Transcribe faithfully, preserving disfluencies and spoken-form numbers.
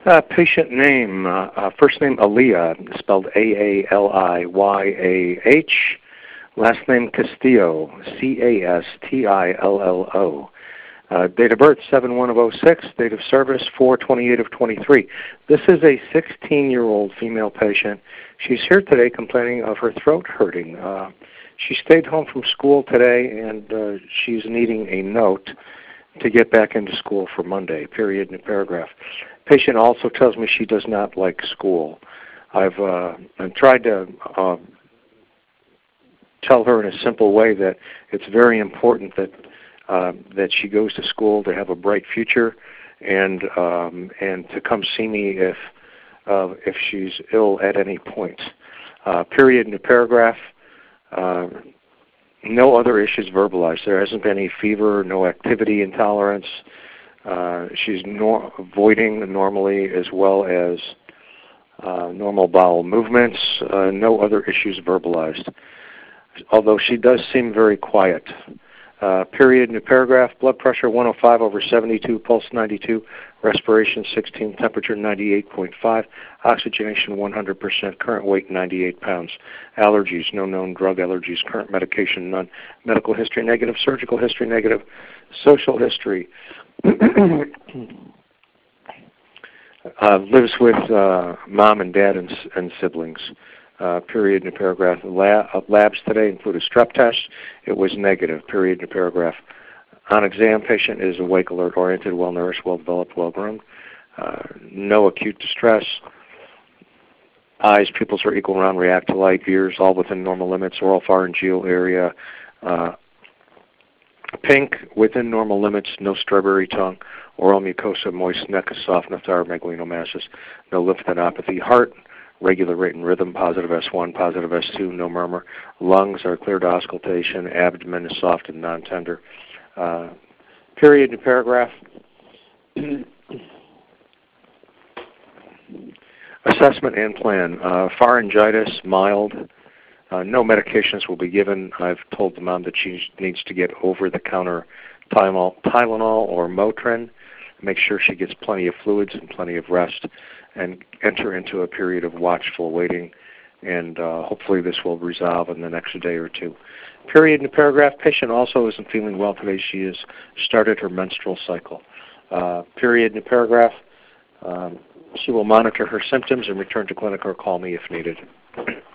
Uh, patient name, uh, uh, first name Aliyah, spelled A A L I Y A H. Last name Castillo, C A S T I L L O. Uh, date of birth, seven one of oh six. Date of service, four twenty-eight of twenty-three. This is a sixteen-year-old female patient. She's here today complaining of her throat hurting. Uh, she stayed home from school today, and uh, she's needing a note to get back into school for Monday, period and paragraph. Patient also tells me she does not like school. I've, uh, I've tried to uh, tell her in a simple way that it's very important that uh, that she goes to school to have a bright future, and um, and to come see me if uh, if she's ill at any point. Uh, period and a paragraph. Uh, no other issues verbalized. There hasn't been any fever, no activity intolerance. Uh, she's nor- voiding normally, as well as uh, normal bowel movements. Uh, no other issues verbalized, although she does seem very quiet. Uh, period, new paragraph, blood pressure one oh five over seventy-two, pulse ninety-two, respiration sixteen, temperature ninety-eight point five, oxygenation one hundred percent, current weight ninety-eight pounds. Allergies, no known drug allergies, current medication none, medical history negative, surgical history negative, social history. uh, lives with uh, mom and dad and, and siblings. Uh, period in a paragraph. Lab, uh, labs today include a strep test. It was negative. Period in a paragraph. On exam, patient is awake, alert, oriented, well nourished, well developed, well groomed. Uh, no acute distress. Eyes, pupils are equal, round, react to light. Ears all within normal limits. Oral pharyngeal area uh, pink, within normal limits. No strawberry tongue. Oral mucosa moist, neck soft, nephthar, megalinomasses. No lymphadenopathy. Heart, regular rate and rhythm, positive S one, positive S two, no murmur. Lungs are clear to auscultation. Abdomen is soft and non-tender. Uh, period and paragraph. Assessment and plan. Uh, pharyngitis, mild. Uh, no medications will be given. I've told the mom that she needs to get over-the-counter Tylenol, Tylenol or Motrin. Make sure she gets plenty of fluids and plenty of rest, and enter into a period of watchful waiting, and uh, hopefully this will resolve in the next day or two. Period in a paragraph. Patient also isn't feeling well today. She has started her menstrual cycle. Uh, period in a paragraph. Um, she will monitor her symptoms and return to clinic or call me if needed.